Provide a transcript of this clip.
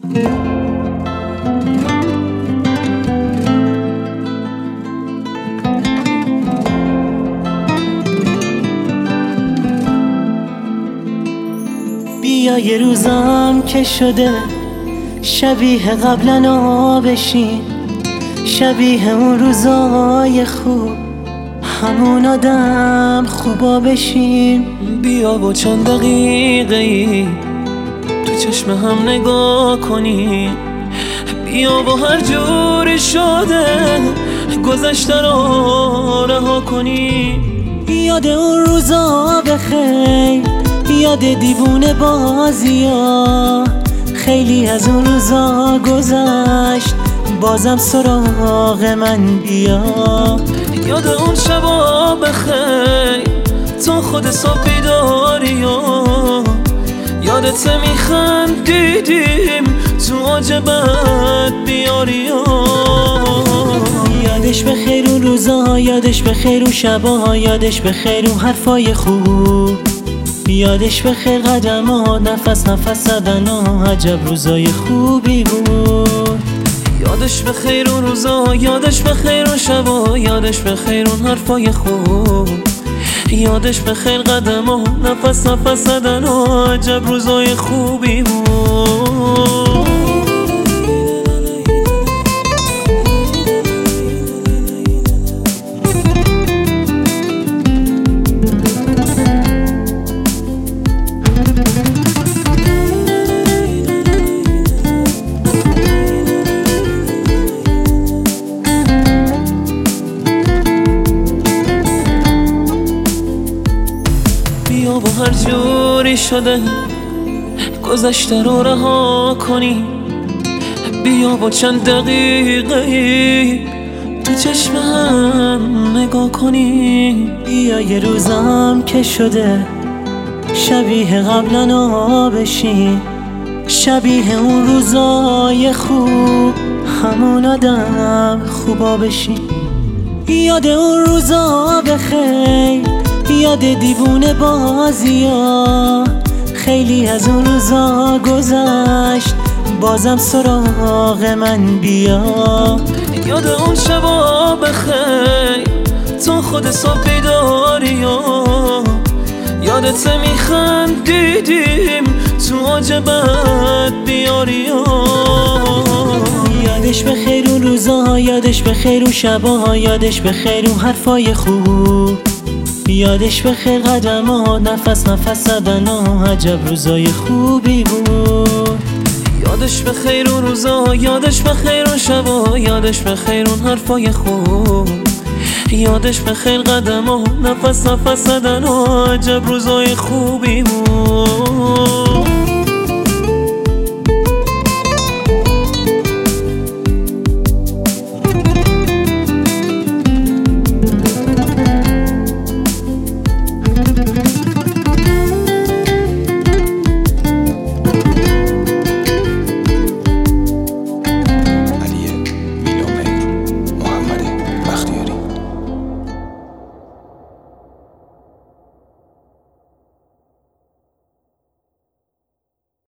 بیا یه روزم که شده شبیه قبلا بشین، شبیه اون روزای خوب، همون آدم خوبا بشین. بیا با چند دقیقه ای تو چشم هم نگاه کنی، بیا با هر جوری شده گذشته رو رها کنی. یاد اون روزا بخیر، یاد دیوونه بازیا، خیلی از اون روزا گذشت، بازم سراغ من بیا. یاد اون شبا بخیر تو خود صبح بیداری و یادت میخندیدیم تو عجبت بیاری و یادش بخیر اون روزا، یادش بخیر اون شبا، یادش بخیر اون حرفای خوب، یادش بخیر قدمات نفس نفس زدن، عجب روزای خوبی بود. یادش بخیر اون روزا، یادش بخیر اون شبا، یادش بخیر اون حرفای خوب، یادش بخیر قدمات نفس نفس زدن، عجب روزای خوبی بود. بیا با هر جوری شده گذشته رو رها کنی، بیا با چند دقیقه ای تو چشم هم نگاه کنی. بیا یه روزم که شده شبیه قبلا بشین، شبیه اون روزای خوب، همون آدم خوبا بشین. یاد اون روزا بخیر، یاد دیوونه بازیا، خیلی از اون روزا گذشت، بازم سراغ من بیا. یاد اون شبا بخیر تو خود صبح بیداری و یادت میخندیدیم تو عجبت بیاری و یادش بخیر اون روزا، یادش بخیر اون شبا، یادش بخیر اون حرفای خوب، یادش بخیر قدمات نفس نفس زدن، عجب روزای خوبی بود. یادش بخیر اون روزا، یادش بخیر اون شبا، یادش بخیر اون حرفای خوب، یادش بخیر قدمات نفس نفس زدن، عجب روزای خوبی بود.